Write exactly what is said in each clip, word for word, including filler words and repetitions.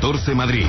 catorce Madrid.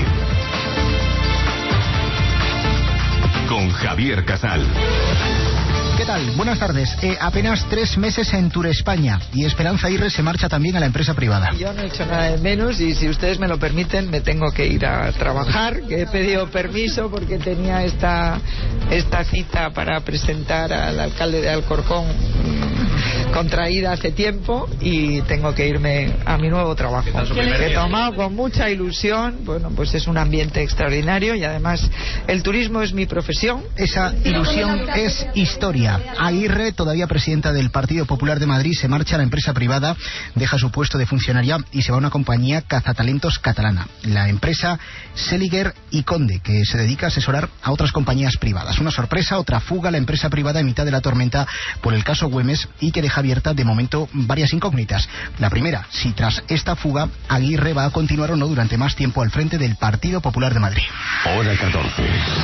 Con Javier Casal. ¿Qué tal? Buenas tardes. Eh, apenas tres meses en Tour España y Esperanza Aguirre se marcha también a la empresa privada. Yo no he hecho nada de menos y si ustedes me lo permiten me tengo que ir a trabajar, que he pedido permiso porque tenía esta, esta cita para presentar al alcalde de Alcorcón mmm, contraída hace tiempo y tengo que irme a mi nuevo trabajo. He tomado con mucha ilusión, bueno, pues es un ambiente extraordinario y además el turismo es mi profesión. Esa ilusión es historia. Aguirre, todavía presidenta del Partido Popular de Madrid, se marcha a la empresa privada, deja su puesto de funcionaria y se va a una compañía cazatalentos catalana, la empresa Seliger y Conde, que se dedica a asesorar a otras compañías privadas. Una sorpresa, otra fuga a la empresa privada en mitad de la tormenta por el caso Güemes y que deja abierta de momento varias incógnitas. La primera, si tras esta fuga Aguirre va a continuar o no durante más tiempo al frente del Partido Popular de Madrid. Hora catorce.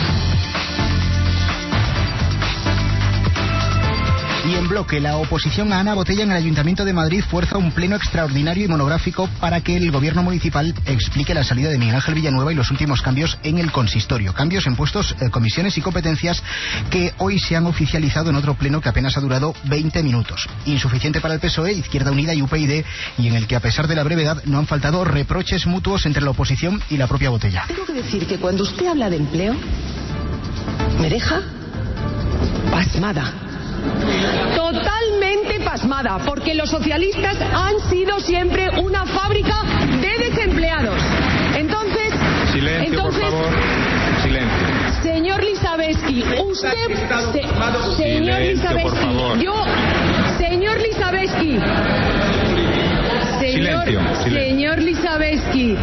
Y en bloque, la oposición a Ana Botella en el Ayuntamiento de Madrid fuerza un pleno extraordinario y monográfico para que el gobierno municipal explique la salida de Miguel Ángel Villanueva y los últimos cambios en el consistorio. Cambios en puestos, eh, comisiones y competencias que hoy se han oficializado en otro pleno que apenas ha durado veinte minutos. Insuficiente para el P S O E, Izquierda Unida y U P y D, y en el que a pesar de la brevedad no han faltado reproches mutuos entre la oposición y la propia Botella. Tengo que decir que cuando usted habla de empleo, me deja pasmada. Totalmente pasmada, porque los socialistas han sido siempre una fábrica de desempleados. Entonces, silencio, entonces, por favor, silencio. Señor Lizaveski, usted, se, señor Lizaveski, yo, señor Lizaveski, señor, silencio, silencio. señor Lizaveski,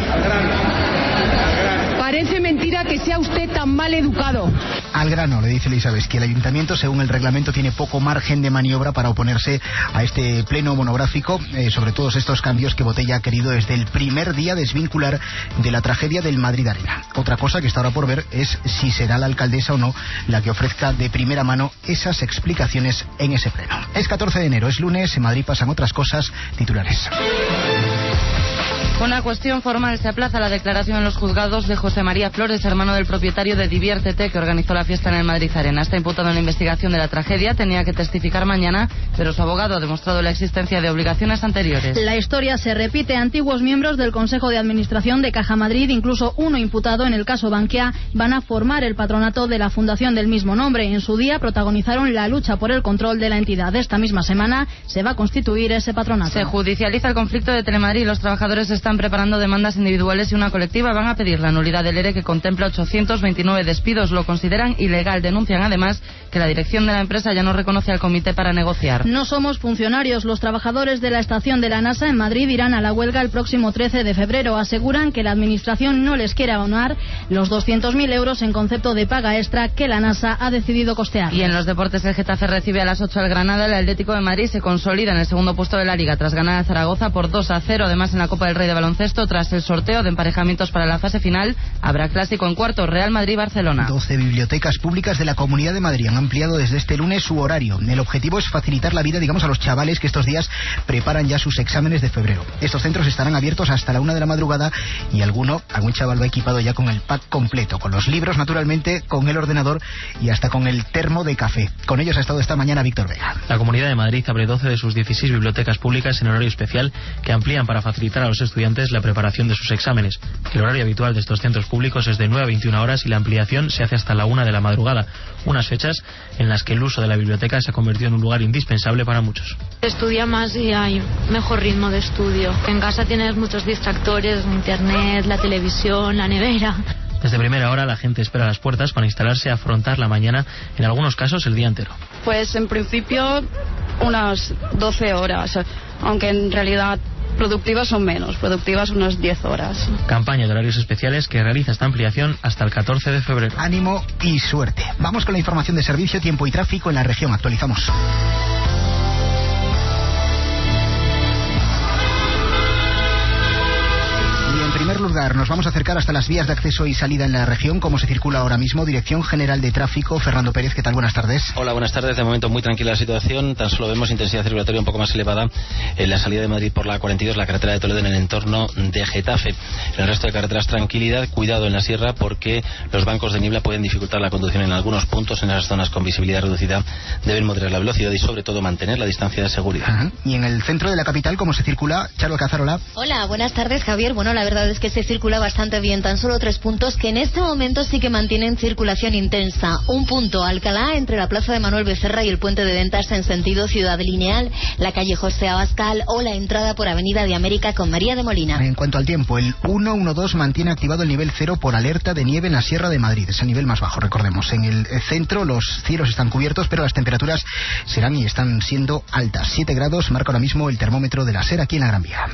parece mentira que sea usted tan mal educado. Al grano, le dice Lizaveski. El ayuntamiento, según el reglamento, tiene poco margen de maniobra para oponerse a este pleno monográfico eh, sobre todos estos cambios que Botella ha querido desde el primer día desvincular de la tragedia del Madrid Arena. Otra cosa que está ahora por ver es si será la alcaldesa o no la que ofrezca de primera mano esas explicaciones en ese pleno. Es catorce de enero, es lunes, en Madrid pasan otras cosas. Titulares. Una cuestión formal, se aplaza la declaración en los juzgados de José María Flores, hermano del propietario de Diviértete, que organizó la fiesta en el Madrid Arena. Está imputado en la investigación de la tragedia, tenía que testificar mañana, pero su abogado ha demostrado la existencia de obligaciones anteriores. La historia se repite. Antiguos miembros del Consejo de Administración de Caja Madrid, incluso uno imputado en el caso Bankia, van a formar el patronato de la fundación del mismo nombre. En su día protagonizaron la lucha por el control de la entidad. Esta misma semana se va a constituir ese patronato. Se judicializa el conflicto de Telemadrid. Los trabajadores están preparando demandas individuales y una colectiva. Van a pedir la nulidad del ERE, que contempla ochocientos veintinueve despidos. Lo consideran ilegal. Denuncian además que la dirección de la empresa ya no reconoce al comité para negociar. No somos funcionarios. Los trabajadores de la estación de la NASA en Madrid irán a la huelga el próximo trece de febrero. Aseguran que la administración no les quiere abonar los doscientos mil euros en concepto de paga extra que la NASA ha decidido costear. Y en los deportes, el Getafe recibe a las ocho al Granada. El Atlético de Madrid se consolida en el segundo puesto de la Liga tras ganar a Zaragoza por dos a cero. Además, en la Copa del Rey de baloncesto, tras el sorteo de emparejamientos para la fase final, habrá clásico en cuartos, Real Madrid-Barcelona. doce bibliotecas públicas de la Comunidad de Madrid han ampliado desde este lunes su horario. El objetivo es facilitar la vida, digamos, a los chavales que estos días preparan ya sus exámenes de febrero. Estos centros estarán abiertos hasta la una de la madrugada y alguno, algún chaval va equipado ya con el pack completo, con los libros naturalmente, con el ordenador y hasta con el termo de café. Con ellos ha estado esta mañana Víctor Vega. La Comunidad de Madrid abre doce de sus dieciséis bibliotecas públicas en horario especial que amplían para facilitar a los estudiantes la preparación de sus exámenes. El horario habitual de estos centros públicos es de nueve a veintiuna horas y la ampliación se hace hasta la una de la madrugada, unas fechas en las que el uso de la biblioteca se ha convertido en un lugar indispensable para muchos. Estudia más y hay mejor ritmo de estudio. En casa tienes muchos distractores, internet, la televisión, la nevera. Desde primera hora la gente espera a las puertas para instalarse a afrontar la mañana, en algunos casos el día entero. Pues en principio unas doce horas, aunque en realidad productivas son menos, productivas unas diez horas. Campaña de horarios especiales que realiza esta ampliación hasta el catorce de febrero. Ánimo y suerte. Vamos con la información de servicio, tiempo y tráfico en la región. Actualizamos. Carlos Gar, nos vamos a acercar hasta las vías de acceso y salida en la región. ¿Cómo se circula ahora mismo? Dirección General de Tráfico, Fernando Pérez, ¿qué tal? Buenas tardes. Hola, buenas tardes. De momento muy tranquila la situación. Tan solo vemos intensidad circulatoria un poco más elevada en la salida de Madrid por la cuarenta y dos, la carretera de Toledo, en el entorno de Getafe. En el resto de carreteras, tranquilidad. Cuidado en la sierra porque los bancos de niebla pueden dificultar la conducción en algunos puntos. En esas zonas con visibilidad reducida deben moderar la velocidad y sobre todo mantener la distancia de seguridad. Ajá. Y en el centro de la capital, ¿cómo se circula? Charo Cazarola. Hola, buenas tardes, Javier. Bueno, la verdad es que se circula bastante bien. Tan solo tres puntos que en este momento sí que mantienen circulación intensa. Un punto, Alcalá, entre la plaza de Manuel Becerra y el puente de Ventas en sentido Ciudad Lineal, la calle José Abascal o la entrada por Avenida de América con María de Molina. En cuanto al tiempo, el ciento doce mantiene activado el nivel cero por alerta de nieve en la Sierra de Madrid. Es el nivel más bajo, recordemos. En el centro los cielos están cubiertos, pero las temperaturas serán y están siendo altas. siete grados marca ahora mismo el termómetro de la SER aquí en la Gran Vía.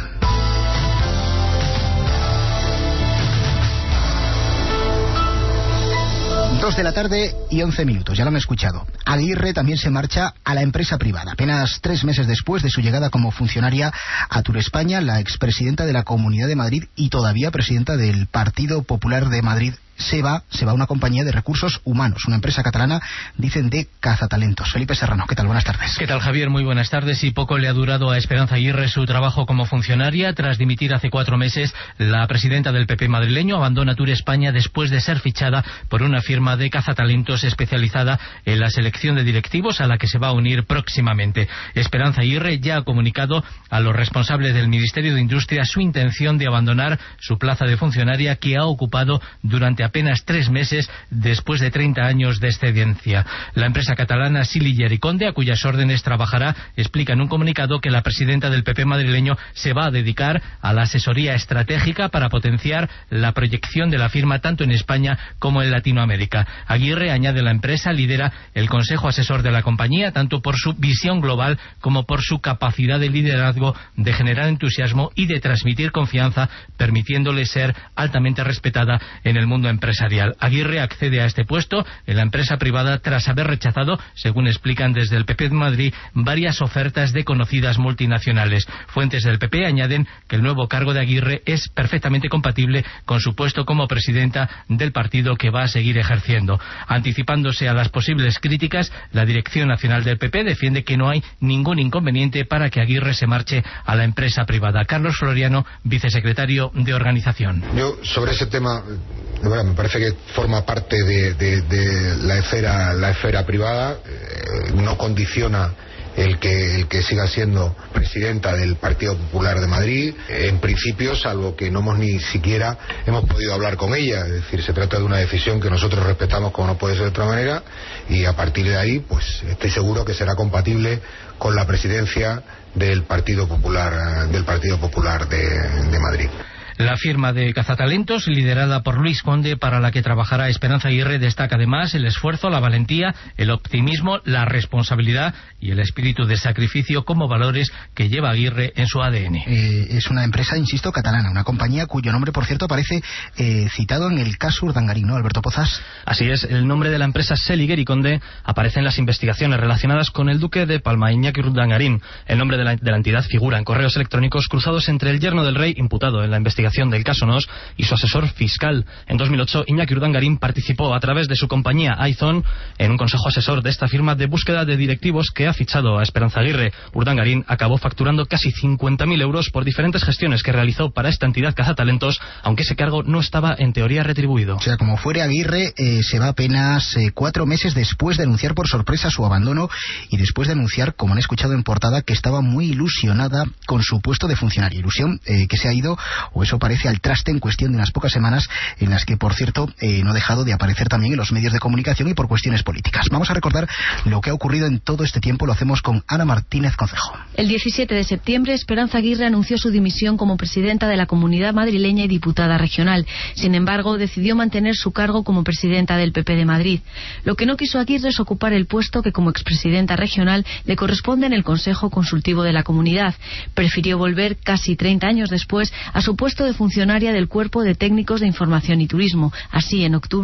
Dos de la tarde y once minutos, ya lo han escuchado. Aguirre también se marcha a la empresa privada. Apenas tres meses después de su llegada como funcionaria a Turespaña, la expresidenta de la Comunidad de Madrid y todavía presidenta del Partido Popular de Madrid se va, se va a una compañía de recursos humanos, una empresa catalana, dicen, de cazatalentos. Felipe Serrano, ¿qué tal? Buenas tardes. ¿Qué tal, Javier? Muy buenas tardes. Y poco le ha durado a Esperanza Aguirre su trabajo como funcionaria. Tras dimitir hace cuatro meses, la presidenta del P P madrileño abandona Turespaña después de ser fichada por una firma de cazatalentos especializada en la selección de directivos a la que se va a unir próximamente. Esperanza Aguirre ya ha comunicado a los responsables del Ministerio de Industria su intención de abandonar su plaza de funcionaria que ha ocupado durante apenas tres meses después de treinta años de excedencia. La empresa catalana Silly Yericonde, a cuyas órdenes trabajará, explica en un comunicado que la presidenta del P P madrileño se va a dedicar a la asesoría estratégica para potenciar la proyección de la firma tanto en España como en Latinoamérica. Aguirre, añade la empresa, lidera el consejo asesor de la compañía tanto por su visión global como por su capacidad de liderazgo, de generar entusiasmo y de transmitir confianza, permitiéndole ser altamente respetada en el mundo empresarial. Aguirre accede a este puesto en la empresa privada tras haber rechazado, según explican desde el P P de Madrid, varias ofertas de conocidas multinacionales. Fuentes del P P añaden que el nuevo cargo de Aguirre es perfectamente compatible con su puesto como presidenta del partido que va a seguir ejerciendo. Anticipándose a las posibles críticas, la Dirección Nacional del P P defiende que no hay ningún inconveniente para que Aguirre se marche a la empresa privada. Carlos Floriano, vicesecretario de Organización. Yo, sobre ese tema, de verdad, me parece que forma parte de, de, de la esfera la esfera privada, eh, no condiciona el que el que siga siendo presidenta del Partido Popular de Madrid, en principio, salvo que no hemos ni siquiera hemos podido hablar con ella. Es decir, se trata de una decisión que nosotros respetamos como no puede ser de otra manera, y a partir de ahí pues estoy seguro que será compatible con la presidencia del Partido Popular del Partido Popular de, de Madrid. La firma de cazatalentos, liderada por Luis Conde, para la que trabajará Esperanza Aguirre, destaca además el esfuerzo, la valentía, el optimismo, la responsabilidad y el espíritu de sacrificio como valores que lleva Aguirre en su A D N. Eh, es una empresa, insisto, catalana, una compañía cuyo nombre, por cierto, aparece eh, citado en el caso Urdangarín, ¿no, Alberto Pozas? Así es, el nombre de la empresa Silly Yericonde aparece en las investigaciones relacionadas con el duque de Palma, Iñaki Urdangarín. El nombre de la, de la entidad figura en correos electrónicos cruzados entre el yerno del rey, imputado en la investigación del caso Nos, y su asesor fiscal. En dos mil ocho, Iñaki Urdangarín participó a través de su compañía Aizon en un consejo asesor de esta firma de búsqueda de directivos que ha fichado a Esperanza Aguirre. Urdangarín acabó facturando casi cincuenta mil euros por diferentes gestiones que realizó para esta entidad cazatalentos, aunque ese cargo no estaba en teoría retribuido. O sea, como fuere, Aguirre eh, se va apenas eh, cuatro meses después de anunciar por sorpresa su abandono y después de anunciar, como han escuchado en portada, que estaba muy ilusionada con su puesto de funcionaria. Ilusión eh, que se ha ido, o eso parece, al traste en cuestión de unas pocas semanas, en las que, por cierto, eh, no ha dejado de aparecer también en los medios de comunicación y por cuestiones políticas. Vamos a recordar lo que ha ocurrido en todo este tiempo. Lo hacemos con Ana Martínez Concejo. El diecisiete de septiembre, Esperanza Aguirre anunció su dimisión como presidenta de la Comunidad Madrileña y diputada regional. Sin embargo, decidió mantener su cargo como presidenta del P P de Madrid. Lo que no quiso Aguirre es ocupar el puesto que como expresidenta regional le corresponde en el Consejo Consultivo de la Comunidad. Prefirió volver casi treinta años después a su puesto de funcionaria del Cuerpo de Técnicos de Información y Turismo. Así, en octubre,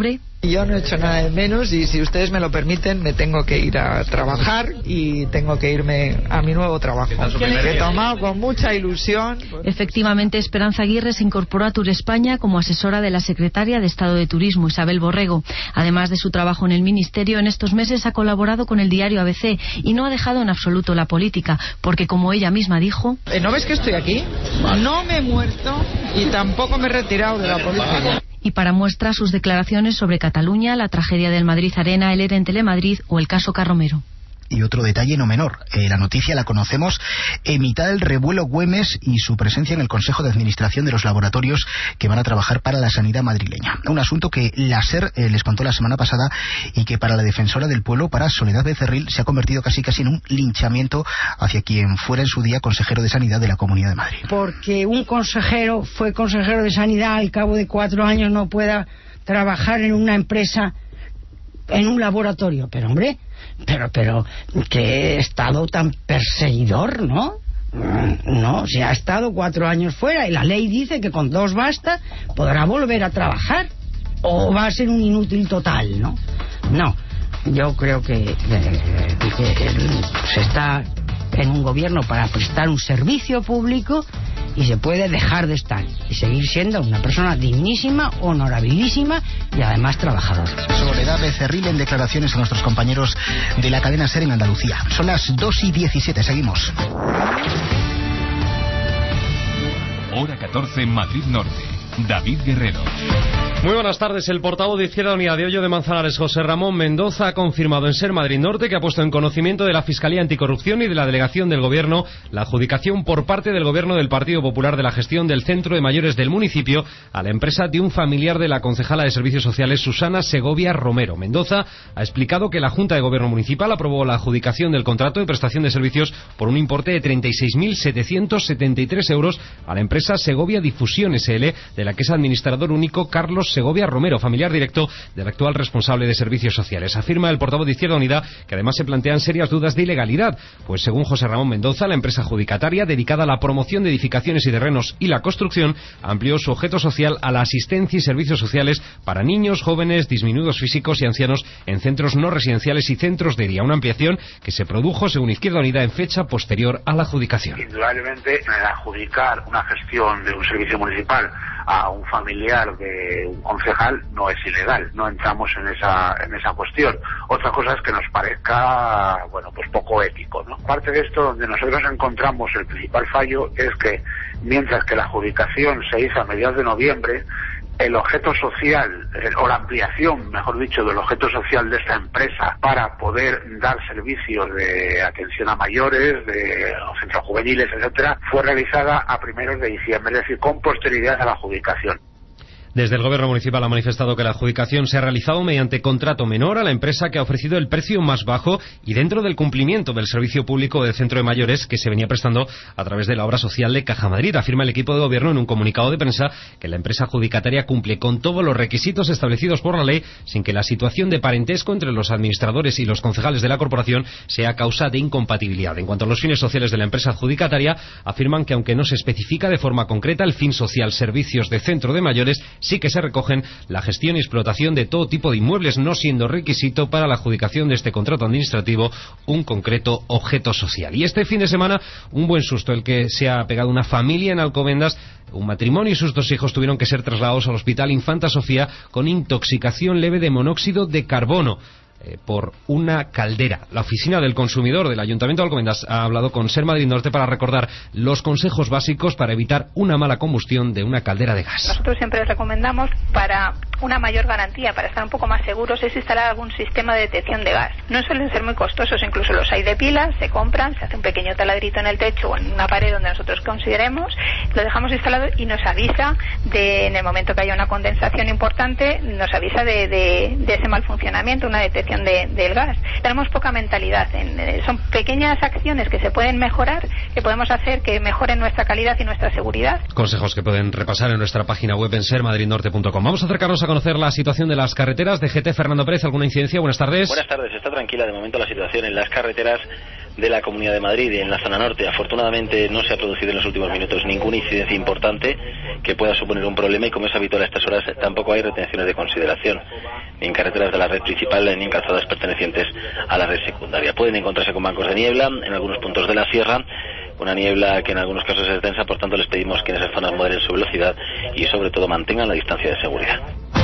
Yo no he hecho nada de menos y si ustedes me lo permiten me tengo que ir a trabajar y tengo que irme a mi nuevo trabajo, que he tomado con mucha ilusión. Efectivamente, Esperanza Aguirre se incorporó a Tour España como asesora de la secretaria de Estado de Turismo, Isabel Borrego. Además de su trabajo en el Ministerio, en estos meses ha colaborado con el diario A B C y no ha dejado en absoluto la política, porque como ella misma dijo... ¿No ves que estoy aquí? No me he muerto y tampoco me he retirado de la política. Y para muestra sus declaraciones sobre Cataluña, la tragedia del Madrid Arena, el ERE en Telemadrid o el caso Carromero. Y otro detalle no menor, eh, la noticia la conocemos en mitad del revuelo Güemes y su presencia en el Consejo de Administración de los laboratorios que van a trabajar para la sanidad madrileña. Un asunto que la SER eh, les contó la semana pasada y que para la defensora del pueblo, para Soledad Becerril, se ha convertido casi casi en un linchamiento hacia quien fuera en su día consejero de Sanidad de la Comunidad de Madrid. Porque un consejero fue consejero de Sanidad, al cabo de cuatro años no pueda trabajar en una empresa, en un laboratorio. Pero hombre, pero pero qué estado tan perseguidor, ¿no? No, si ha estado cuatro años fuera y la ley dice que con dos basta, podrá volver a trabajar o va a ser un inútil total, ¿no? No, yo creo que, que, que se está en un gobierno para prestar un servicio público y se puede dejar de estar y seguir siendo una persona dignísima, honorabilísima y además trabajadora. Soledad Becerril en declaraciones a nuestros compañeros de la cadena SER en Andalucía. Son las dos y diecisiete, seguimos. Hora catorce, Madrid Norte. David Guerrero. Muy buenas tardes. El portavoz de Izquierda Unida de Hoyo de Manzanares, José Ramón Mendoza, ha confirmado en SER Madrid Norte que ha puesto en conocimiento de la Fiscalía Anticorrupción y de la Delegación del Gobierno la adjudicación por parte del Gobierno del Partido Popular de la gestión del Centro de Mayores del municipio a la empresa de un familiar de la concejala de Servicios Sociales, Susana Segovia Romero. Mendoza ha explicado que la Junta de Gobierno Municipal aprobó la adjudicación del contrato de prestación de servicios por un importe de treinta y seis mil setecientos setenta y tres euros a la empresa Segovia Difusión S L, de la que es administrador único Carlos Segovia Romero, familiar directo del actual responsable de Servicios Sociales. Afirma el portavoz de Izquierda Unida que además se plantean serias dudas de ilegalidad, pues según José Ramón Mendoza, la empresa adjudicataria dedicada a la promoción de edificaciones y terrenos y la construcción amplió su objeto social a la asistencia y servicios sociales para niños, jóvenes, disminuidos físicos y ancianos en centros no residenciales y centros de día. Una ampliación que se produjo, según Izquierda Unida, en fecha posterior a la adjudicación. Indudablemente, el adjudicar una gestión de un servicio municipal a un familiar de un concejal no es ilegal, no entramos en esa en esa cuestión. Otra cosa es que nos parezca, bueno, pues poco ético, ¿no? Parte de esto, donde nosotros encontramos el principal fallo, es que mientras que la adjudicación se hizo a mediados de noviembre, el objeto social, o la ampliación, mejor dicho, del objeto social de esta empresa para poder dar servicios de atención a mayores, de centros juveniles, etcétera, fue realizada a primeros de diciembre, es decir, con posterioridad a la adjudicación. Desde el Gobierno Municipal ha manifestado que la adjudicación se ha realizado mediante contrato menor a la empresa que ha ofrecido el precio más bajo y dentro del cumplimiento del servicio público del centro de mayores que se venía prestando a través de la obra social de Caja Madrid. Afirma el equipo de Gobierno en un comunicado de prensa que la empresa adjudicataria cumple con todos los requisitos establecidos por la ley sin que la situación de parentesco entre los administradores y los concejales de la corporación sea causa de incompatibilidad. En cuanto a los fines sociales de la empresa adjudicataria, afirman que aunque no se especifica de forma concreta el fin social servicios de centro de mayores, sí que se recogen la gestión y explotación de todo tipo de inmuebles, no siendo requisito para la adjudicación de este contrato administrativo un concreto objeto social. Y este fin de semana, un buen susto el que se ha pegado una familia en Alcobendas. Un matrimonio y sus dos hijos tuvieron que ser trasladados al Hospital Infanta Sofía con intoxicación leve de monóxido de carbono por una caldera. La Oficina del Consumidor del Ayuntamiento de Alcobendas ha hablado con SER Madrid Norte para recordar los consejos básicos para evitar una mala combustión de una caldera de gas. Nosotros siempre recomendamos, para una mayor garantía, para estar un poco más seguros, es instalar algún sistema de detección de gas. No suelen ser muy costosos, incluso los hay de pilas, se compran, se hace un pequeño taladrito en el techo o en una pared donde nosotros consideremos, lo dejamos instalado y nos avisa de, en el momento que haya una condensación importante, nos avisa de, de, de ese mal funcionamiento, una detección De, del gas. Tenemos poca mentalidad. En, eh, son pequeñas acciones que se pueden mejorar, que podemos hacer que mejoren nuestra calidad y nuestra seguridad. Consejos que pueden repasar en nuestra página web en ser madrid norte punto com. Vamos a acercarnos a conocer la situación de las carreteras. De G T, Fernando Pérez, ¿alguna incidencia? Buenas tardes. Buenas tardes. Está tranquila de momento la situación en las carreteras de la Comunidad de Madrid y en la zona norte. Afortunadamente no se ha producido en los últimos minutos ninguna incidencia importante que pueda suponer un problema, y como es habitual a estas horas tampoco hay retenciones de consideración ni en carreteras de la red principal ni en calzadas pertenecientes a la red secundaria. Pueden encontrarse con bancos de niebla en algunos puntos de la sierra, una niebla que en algunos casos es densa, por tanto les pedimos que en esas zonas moderen su velocidad y sobre todo mantengan la distancia de seguridad.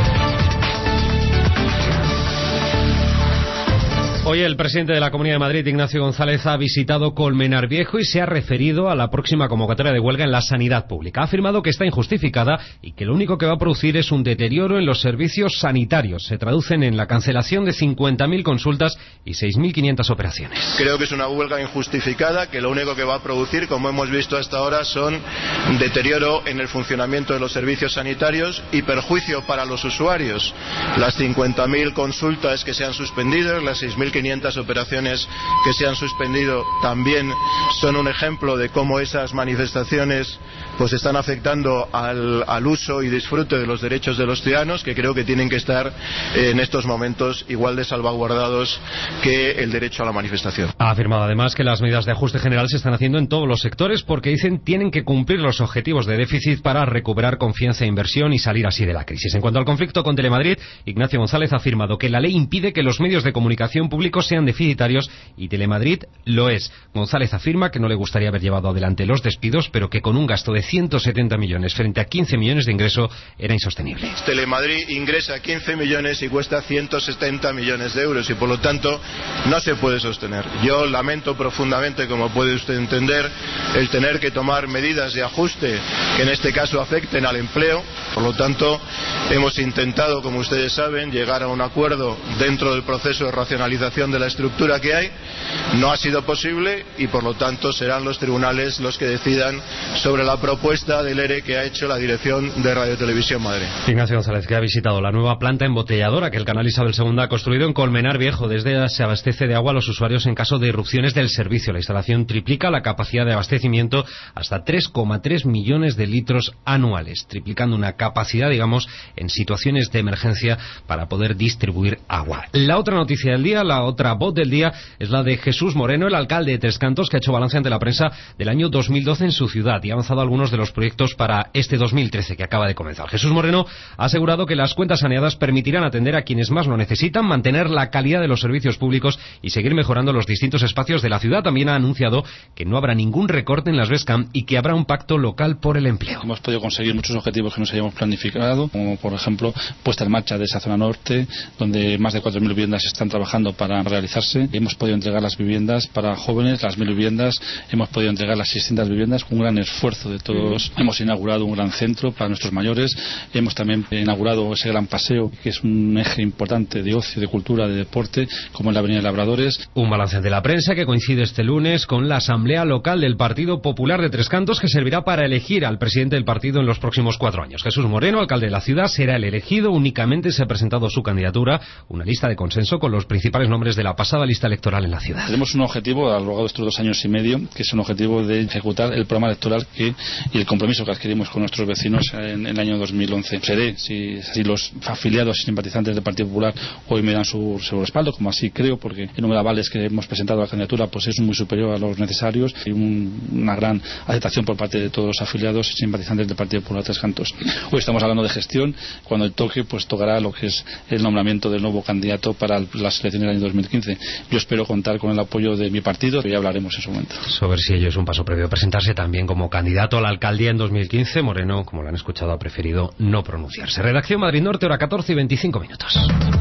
Hoy el presidente de la Comunidad de Madrid, Ignacio González, ha visitado Colmenar Viejo y se ha referido a la próxima convocatoria de huelga en la sanidad pública. Ha afirmado que está injustificada y que lo único que va a producir es un deterioro en los servicios sanitarios. Se traducen en la cancelación de cincuenta mil consultas y seis mil quinientas operaciones. Creo que es una huelga injustificada, que lo único que va a producir, como hemos visto hasta ahora, son deterioro en el funcionamiento de los servicios sanitarios y perjuicio para los usuarios. Las cincuenta mil consultas que se han suspendido, las seis mil quinientas operaciones que se han suspendido también son un ejemplo de cómo esas manifestaciones pues están afectando al, al uso y disfrute de los derechos de los ciudadanos, que creo que tienen que estar en estos momentos igual de salvaguardados que el derecho a la manifestación. Ha afirmado además que las medidas de ajuste general se están haciendo en todos los sectores porque dicen tienen que cumplir los objetivos de déficit para recuperar confianza e inversión y salir así de la crisis. En cuanto al conflicto con Telemadrid, Ignacio González ha afirmado que la ley impide que los medios de comunicación públicos sean deficitarios y Telemadrid lo es. González afirma que no le gustaría haber llevado adelante los despidos, pero que con un gasto de ciento setenta millones frente a quince millones de ingreso era insostenible. Telemadrid ingresa quince millones y cuesta ciento setenta millones de euros y por lo tanto no se puede sostener. Yo lamento profundamente, como puede usted entender, el tener que tomar medidas de ajuste que en este caso afecten al empleo. Por lo tanto, hemos intentado, como ustedes saben, llegar a un acuerdo dentro del proceso de racionalización de la estructura que hay. No ha sido posible y por lo tanto serán los tribunales los que decidan sobre la propuesta del E R E que ha hecho la dirección de Radio Televisión Madrid. Ignacio González, que ha visitado la nueva planta embotelladora que el canal Isabel segunda ha construido en Colmenar Viejo. Desde ella se abastece de agua a los usuarios en caso de irrupciones del servicio. La instalación triplica la capacidad de abastecimiento hasta tres coma tres millones de litros anuales, triplicando una capacidad, digamos, en situaciones de emergencia para poder distribuir agua. La otra noticia del día, la otra voz del día, es la de Jesús Moreno, el alcalde de Tres Cantos, que ha hecho balance ante la prensa del año dos mil doce en su ciudad y ha avanzado algunos de los proyectos para este dos mil trece que acaba de comenzar. Jesús Moreno ha asegurado que las cuentas saneadas permitirán atender a quienes más lo necesitan, mantener la calidad de los servicios públicos y seguir mejorando los distintos espacios de la ciudad. También ha anunciado que no habrá ningún recorte en las Bescam y que habrá un pacto local por el empleo. Hemos podido conseguir muchos objetivos que nos habíamos planificado, como por ejemplo puesta en marcha de esa zona norte, donde más de cuatro mil viviendas están trabajando para realizarse. Hemos podido entregar las viviendas para jóvenes, las mil viviendas, hemos podido entregar las seiscientas viviendas con un gran esfuerzo de todos. Mm. Hemos inaugurado un gran centro para nuestros mayores, hemos también inaugurado ese gran paseo que es un eje importante de ocio, de cultura, de deporte, como en la Avenida de Labradores. Un balance de la prensa que coincide este lunes con la asamblea local del Partido Popular de Tres Cantos, que servirá para elegir al presidente del partido en los próximos cuatro años. Jesús Moreno, alcalde de la ciudad, será el elegido. Únicamente se ha presentado su candidatura, una lista de consenso con los principales nombres de la pasada lista electoral en la ciudad. Tenemos un objetivo a lo largo de estos dos años y medio, que es un objetivo de ejecutar el programa electoral que, y el compromiso que adquirimos con nuestros vecinos en, en el año dos mil once. Seré, si, si los afiliados y simpatizantes del Partido Popular hoy me dan su, su respaldo, como así creo, porque el número de avales que hemos presentado a la candidatura pues es muy superior a los necesarios y un, una gran aceptación por parte de todos los afiliados y simpatizantes del Partido Popular de Tres Cantos. Hoy estamos hablando de gestión. Cuando el toque, pues tocará lo que es el nombramiento del nuevo candidato para las elecciones del año dos mil quince. Yo espero contar con el apoyo de mi partido, y ya hablaremos en su momento. Sobre si ello es un paso previo a presentarse también como candidato a la alcaldía en dos mil quince, Moreno, como lo han escuchado, ha preferido no pronunciarse. Redacción Madrid Norte, hora catorce y veinticinco minutos.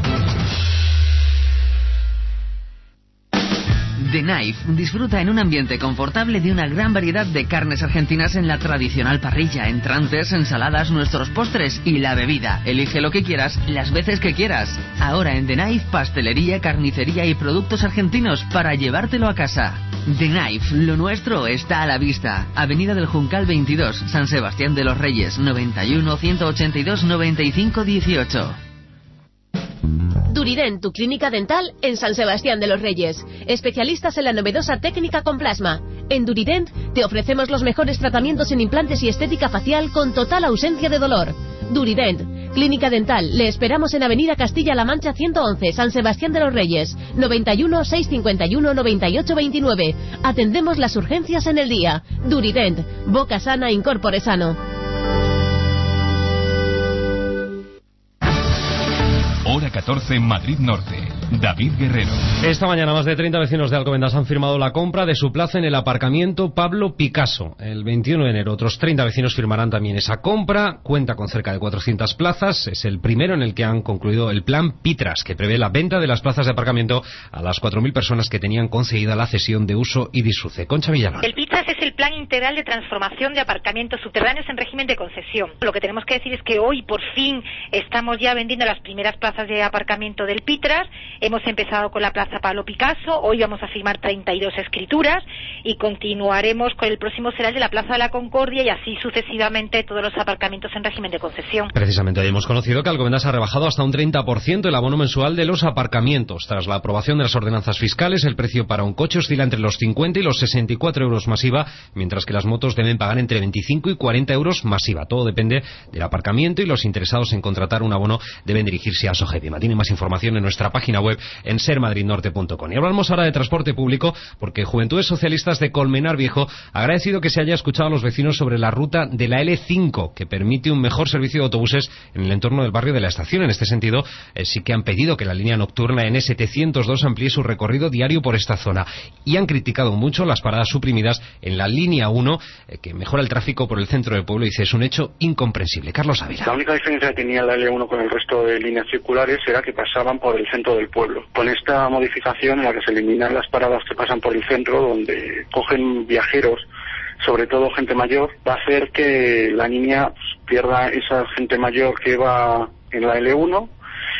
The Knife disfruta en un ambiente confortable de una gran variedad de carnes argentinas en la tradicional parrilla, entrantes, ensaladas, nuestros postres y la bebida. Elige lo que quieras, las veces que quieras. Ahora en The Knife, pastelería, carnicería y productos argentinos para llevártelo a casa. The Knife, lo nuestro está a la vista. Avenida del Juncal veintidós, San Sebastián de los Reyes, noventa y uno, ciento ochenta y dos, noventa y cinco, dieciocho. Durident, tu clínica dental en San Sebastián de los Reyes. Especialistas en la novedosa técnica con plasma. En Durident te ofrecemos los mejores tratamientos en implantes y estética facial con total ausencia de dolor. Durident, Clínica Dental, le esperamos en Avenida Castilla-La Mancha ciento once, San Sebastián de los Reyes, noventa y uno, seiscientos cincuenta y uno, noventa y ocho veintinueve. Atendemos las urgencias en el día. Durident, boca sana, incorpore sano. Hora catorce, Madrid Norte. David Guerrero. Esta mañana más de treinta vecinos de Alcobendas han firmado la compra de su plaza en el aparcamiento Pablo Picasso. El veintiuno de enero otros treinta vecinos firmarán también esa compra. Cuenta con cerca de cuatrocientas plazas. Es el primero en el que han concluido el plan Pitras, que prevé la venta de las plazas de aparcamiento a las cuatro mil personas que tenían concedida la cesión de uso y disfrute. Concha Villalón. El Pitras es el plan integral de transformación de aparcamientos subterráneos en régimen de concesión. Lo que tenemos que decir es que hoy por fin estamos ya vendiendo las primeras plazas de aparcamiento del Pitras. Hemos empezado con la Plaza Pablo Picasso, hoy vamos a firmar treinta y dos escrituras y continuaremos con el próximo será el de la Plaza de la Concordia y así sucesivamente todos los aparcamientos en régimen de concesión. Precisamente hoy hemos conocido que Alcobendas ha rebajado hasta un treinta por ciento el abono mensual de los aparcamientos. Tras la aprobación de las ordenanzas fiscales, el precio para un coche oscila entre los cincuenta y los sesenta y cuatro euros más I V A, mientras que las motos deben pagar entre veinticinco y cuarenta euros más I V A. Todo depende del aparcamiento y los interesados en contratar un abono deben dirigirse a Sogepima. Tiene más información en nuestra página web en ser madrid norte punto com. Y hablamos ahora de transporte público porque Juventudes Socialistas de Colmenar Viejo ha agradecido que se haya escuchado a los vecinos sobre la ruta de la ele cinco, que permite un mejor servicio de autobuses en el entorno del barrio de la estación. En este sentido, eh, sí que han pedido que la línea nocturna ene setecientos dos amplíe su recorrido diario por esta zona. Y han criticado mucho las paradas suprimidas en la línea uno, eh, que mejora el tráfico por el centro del pueblo y dice es un hecho incomprensible. Carlos Ávila. La única diferencia que tenía la ele uno con el resto de líneas circulares era que pasaban por el centro del pueblo. Con esta modificación en la que se eliminan las paradas que pasan por el centro, donde cogen viajeros, sobre todo gente mayor, va a hacer que la línea pierda esa gente mayor que va en la ele uno.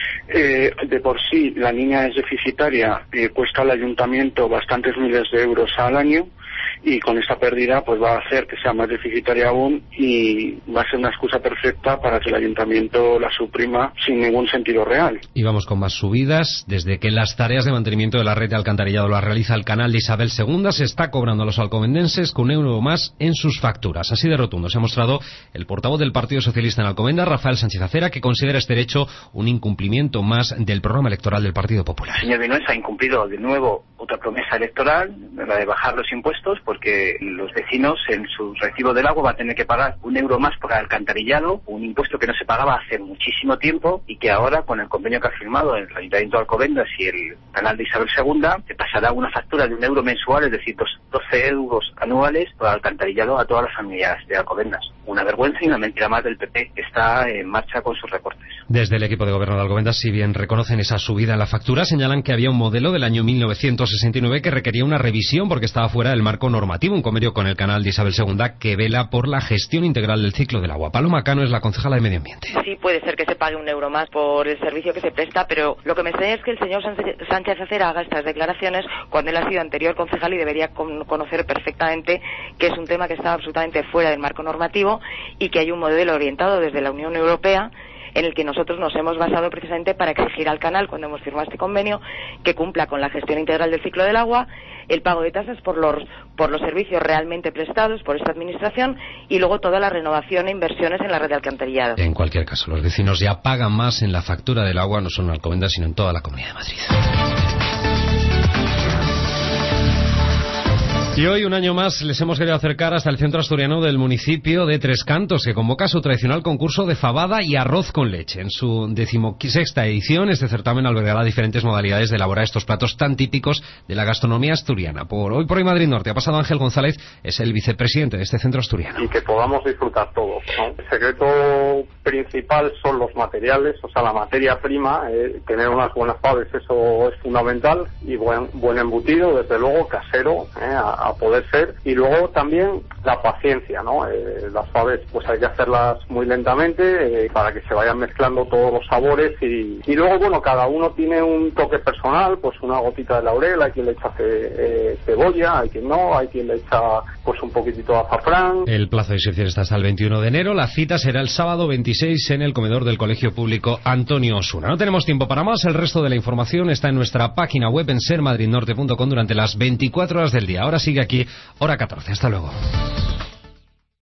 Eh, de por sí la línea es deficitaria, eh, cuesta al ayuntamiento bastantes miles de euros al año, y con esta pérdida pues va a hacer que sea más deficitaria aún y va a ser una excusa perfecta para que el ayuntamiento la suprima sin ningún sentido real. Y vamos con más subidas. Desde que las tareas de mantenimiento de la red de alcantarillado las realiza el canal de Isabel segunda, se está cobrando a los alcobendenses con un euro más en sus facturas. Así de rotundo se ha mostrado el portavoz del Partido Socialista en Alcobendas, Rafael Sánchez Acera, que considera este hecho un incumplimiento más del programa electoral del Partido Popular. El señor Vinuesa ha incumplido de nuevo otra promesa electoral, la de bajar los impuestos, porque los vecinos en su recibo del agua van a tener que pagar un euro más por alcantarillado, un impuesto que no se pagaba hace muchísimo tiempo y que ahora, con el convenio que ha firmado el Ayuntamiento de Alcobendas y el canal de Isabel segunda, te pasará una factura de un euro mensual, es decir, doce euros anuales por alcantarillado a todas las familias de Alcobendas. Una vergüenza y una mentira más del P P, que está en marcha con sus recortes. Desde el equipo de gobierno de Alcobendas, si bien reconocen esa subida en la factura, señalan que había un modelo del año mil novecientos sesenta y nueve que requería una revisión porque estaba fuera del marco normativo, un convenio con el canal de Isabel segunda que vela por la gestión integral del ciclo del agua. Paloma Cano es la concejala de Medio Ambiente. Sí, puede ser que se pague un euro más por el servicio que se presta, pero lo que me extraña es que el señor Sánchez Acera haga estas declaraciones cuando él ha sido anterior concejal y debería conocer perfectamente que es un tema que está absolutamente fuera del marco normativo y que hay un modelo orientado desde la Unión Europea en el que nosotros nos hemos basado precisamente para exigir al canal, cuando hemos firmado este convenio, que cumpla con la gestión integral del ciclo del agua, el pago de tasas por los, por los servicios realmente prestados por esta administración y luego toda la renovación e inversiones en la red de alcantarillado. En cualquier caso, los vecinos ya pagan más en la factura del agua, no solo en Alcobendas, sino en toda la Comunidad de Madrid. Y hoy, un año más, les hemos querido acercar hasta el centro asturiano del municipio de Tres Cantos, que convoca su tradicional concurso de fabada y arroz con leche. En su decimosexta edición, este certamen albergará diferentes modalidades de elaborar estos platos tan típicos de la gastronomía asturiana. Por hoy por hoy Madrid Norte ha pasado Ángel González, es el vicepresidente de este centro asturiano. Y que podamos disfrutar todos, ¿no? El secreto principal son los materiales, o sea, la materia prima. Eh, tener unas buenas faves, eso es fundamental, y buen, buen embutido, desde luego, casero, eh, a, a poder ser, y luego también la paciencia, ¿no? Eh, las faves pues hay que hacerlas muy lentamente eh, para que se vayan mezclando todos los sabores y, y luego bueno, cada uno tiene un toque personal, pues una gotita de laurel, hay quien le echa ce, eh, cebolla, hay quien no, hay quien le echa pues un poquitito de azafrán. El plazo de inscripción está hasta el veintiuno de enero, la cita será el sábado veintiséis en el comedor del Colegio Público Antonio Osuna. No tenemos tiempo para más, el resto de la información está en nuestra página web en ser madrid norte punto com durante las veinticuatro horas del día. Ahora sigue aquí, hora catorce. Hasta luego.